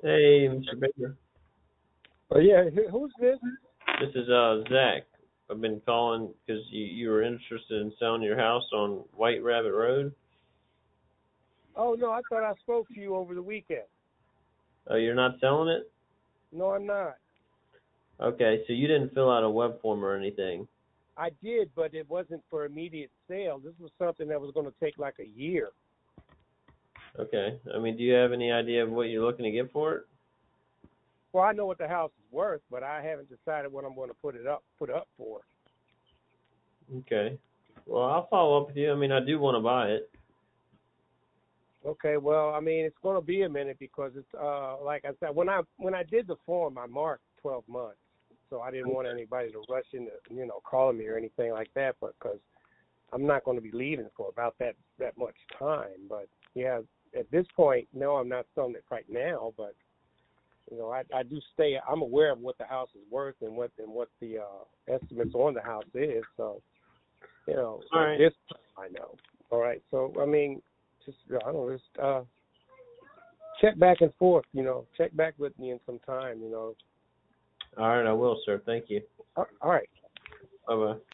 Hey, Mr. Baker. Oh yeah, who's this? This is Zach. I've been calling because you were interested in selling your house on White Rabbit Road. Oh no, I thought I spoke to you over the weekend. Oh, you're not selling it? No, I'm not. Okay, so you didn't fill out a web form or anything. I did, but it wasn't for immediate sale. This was something that was going to take like a year. Okay. I mean, do you have any idea of what you're looking to get for it? Well, I know what the house is worth, but I haven't decided what I'm going to put up for. Okay. Well, I'll follow up with you. I mean, I do want to buy it. Okay, well, I mean, it's going to be a minute because it's like I said, when I did the form, I marked 12 months, so I didn't want anybody to rush into calling me or anything like that, but because I'm not going to be leaving for about that much time. But yeah, at this point, no, I'm not selling it right now. But I do stay. I'm aware of what the house is worth and what the estimates on the house is. So All at right. this time, I know. All right. So I mean, just I don't know, just check back and forth. Check back with me in some time. All right, I will, sir. Thank you. All right. Bye-bye.